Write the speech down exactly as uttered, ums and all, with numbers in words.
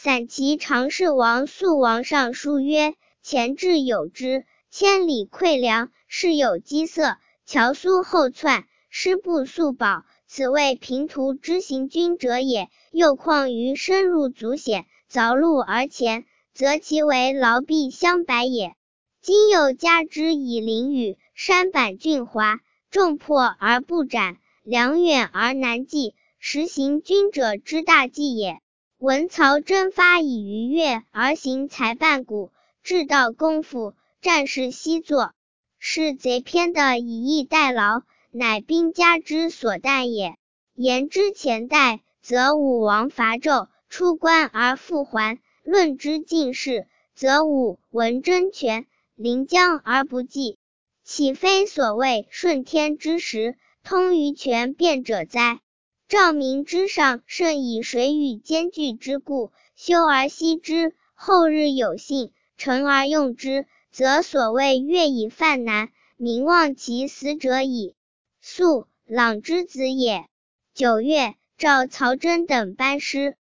散骑常侍王肃王上书曰：前至有之，千里馈粮，事有饥色，乔苏后窜，师不速保，此谓平途之行军者也。又况于深入足险，凿路而前，则其为劳弊相百也。今又加之以淋雨，山坂峻滑，众破而不斩，粮远而难继，实行军者之大忌也。闻曹真发以逾越而行才半谷，至道功夫，战事悉作，是贼偏的以逸待劳，乃兵家之所惮也。言之前代，则武王伐纣，出关而复还；论之近世，则武闻争权，临江而不济，岂非所谓顺天之时，通于权变者哉？兆民之上，甚以水与兼具之故，修而息之，后日有幸，成而用之，则所谓乐以犯难，民忘其死者矣。肃，朗之子也。九月，召曹真等班师。